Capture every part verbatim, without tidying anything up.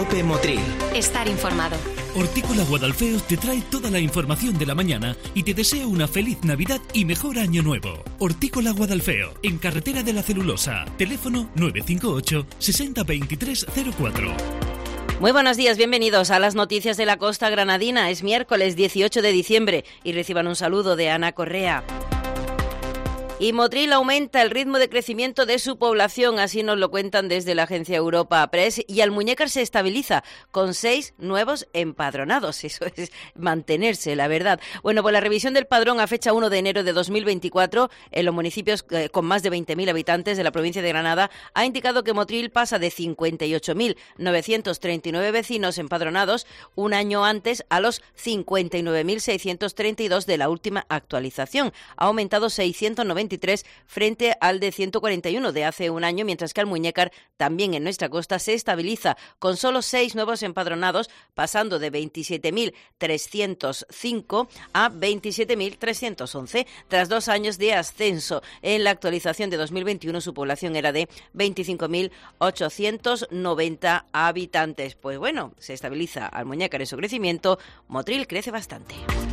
COPE Motril. Estar informado. Hortícola Guadalfeos te trae toda la información de la mañana y te desea una feliz Navidad y mejor año nuevo. Hortícola Guadalfeo, en Carretera de la Celulosa. Teléfono nueve cinco ocho, sesenta, veintitrés cero cuatro. Muy buenos días, bienvenidos a las noticias de la costa granadina. Es miércoles dieciocho de diciembre y reciban un saludo de Ana Correa. Y Motril aumenta el ritmo de crecimiento de su población, así nos lo cuentan desde la agencia Europa Press, y Almuñécar se estabiliza con seis nuevos empadronados. Eso es mantenerse, la verdad. Bueno, pues la revisión del padrón a fecha uno de enero de dos mil veinticuatro en los municipios eh, con más de veinte mil habitantes de la provincia de Granada ha indicado que Motril pasa de cincuenta y ocho mil novecientos treinta y nueve vecinos empadronados un año antes a los cincuenta y nueve mil seiscientos treinta y dos de la última actualización. Ha aumentado seiscientos noventa frente al de ciento cuarenta y uno de hace un año, mientras que Almuñécar, también en nuestra costa, se estabiliza con solo seis nuevos empadronados, pasando de veintisiete mil trescientos cinco a veintisiete mil trescientos once. Tras dos años de ascenso, en la actualización de dos mil veintiuno su población era de veinticinco mil ochocientos noventa habitantes. Pues bueno, se estabiliza Almuñécar en su crecimiento, Motril crece bastante.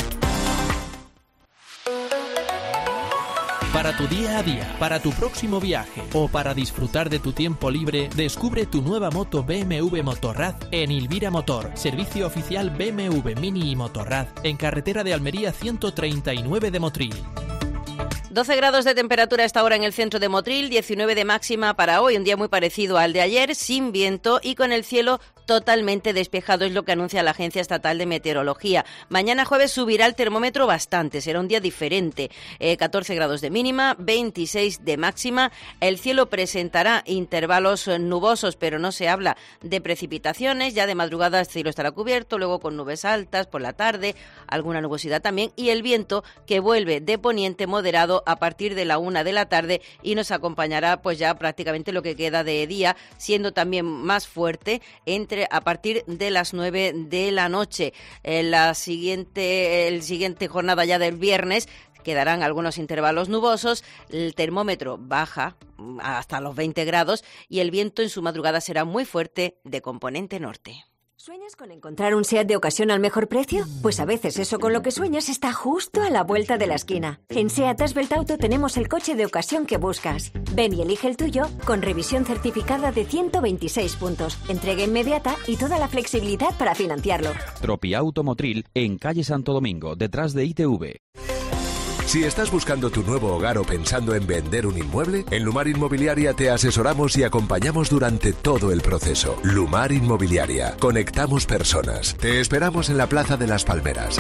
Para tu día a día, para tu próximo viaje o para disfrutar de tu tiempo libre, descubre tu nueva moto B M W Motorrad en Ilvira Motor, servicio oficial B M W Mini y Motorrad, en carretera de Almería ciento treinta y nueve de Motril. doce grados de temperatura a esta hora en el centro de Motril, diecinueve de máxima para hoy, un día muy parecido al de ayer, sin viento y con el cielo totalmente despejado, es lo que anuncia la Agencia Estatal de Meteorología. Mañana jueves subirá el termómetro bastante, será un día diferente, eh, catorce grados de mínima, veintiséis de máxima, el cielo presentará intervalos nubosos, pero no se habla de precipitaciones, ya de madrugada el cielo estará cubierto, luego con nubes altas por la tarde, alguna nubosidad también, y el viento que vuelve de poniente moderado a partir de la una de la tarde y nos acompañará pues ya prácticamente lo que queda de día, siendo también más fuerte entre a partir de las nueve de la noche. En la siguiente, el siguiente jornada ya del viernes quedarán algunos intervalos nubosos, el termómetro baja hasta los veinte grados y el viento en su madrugada será muy fuerte de componente norte. ¿Sueñas con encontrar un SEAT de ocasión al mejor precio? Pues a veces eso con lo que sueñas está justo a la vuelta de la esquina. En SEAT Asbelt Auto tenemos el coche de ocasión que buscas. Ven y elige el tuyo con revisión certificada de ciento veintiséis puntos, entrega inmediata y toda la flexibilidad para financiarlo. Tropiauto Motril, en calle Santo Domingo, detrás de I T V. Si estás buscando tu nuevo hogar o pensando en vender un inmueble, en Lumar Inmobiliaria te asesoramos y acompañamos durante todo el proceso. Lumar Inmobiliaria. Conectamos personas. Te esperamos en la Plaza de las Palmeras.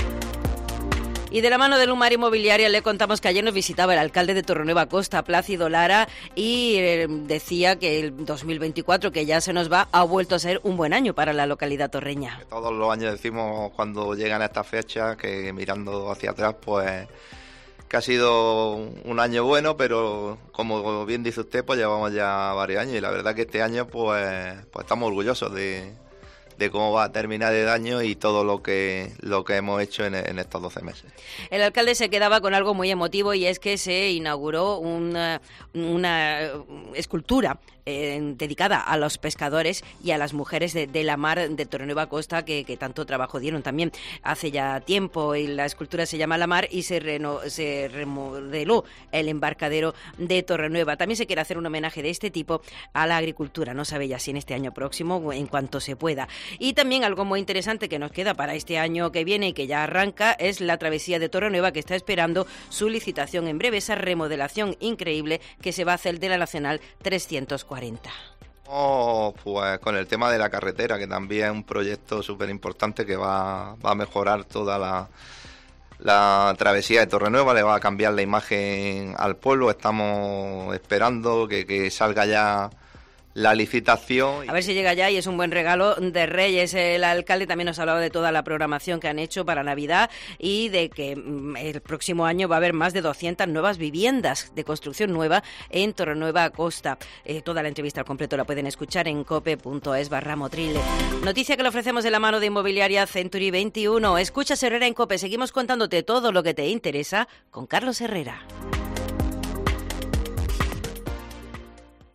Y de la mano de Lumar Inmobiliaria le contamos que ayer nos visitaba el alcalde de Torrenueva Costa, Plácido Lara, y eh, decía que el dos mil veinticuatro, que ya se nos va, ha vuelto a ser un buen año para la localidad torreña. Todos los años decimos cuando llegan a estas fechas que mirando hacia atrás, pues que ha sido un año bueno, pero como bien dice usted, pues llevamos ya varios años y la verdad que este año pues, pues estamos orgullosos de, de cómo va a terminar el año y todo lo que lo que hemos hecho en, en estos doce meses. El alcalde se quedaba con algo muy emotivo y es que se inauguró una, una escultura eh, dedicada a los pescadores y a las mujeres de, de la mar de Torrenueva Costa que, que tanto trabajo dieron también hace ya tiempo, y la escultura se llama La Mar y se, reno, se remodeló el embarcadero de Torrenueva. También se quiere hacer un homenaje de este tipo a la agricultura, no sabe ya si en este año próximo o en cuanto se pueda. Y también algo muy interesante que nos queda para este año que viene y que ya arranca es la travesía de Torrenueva, que está esperando su licitación en breve, esa remodelación increíble que se va a hacer de la Nacional trescientos cuarenta. Oh, pues con el tema de la carretera, que también es un proyecto súper importante que va, va a mejorar toda la, la travesía de Torrenueva, le va a cambiar la imagen al pueblo. Estamos esperando que, que salga ya la licitación. A ver si llega ya y es un buen regalo de Reyes. El alcalde también nos ha hablado de toda la programación que han hecho para Navidad y de que el próximo año va a haber más de doscientas nuevas viviendas de construcción nueva en Torrenueva Costa. Eh, toda la entrevista al completo la pueden escuchar en cope.es barra Motril. Noticia que le ofrecemos de la mano de Inmobiliaria Century veintiuno. Escuchas Herrera en Cope. Seguimos contándote todo lo que te interesa con Carlos Herrera.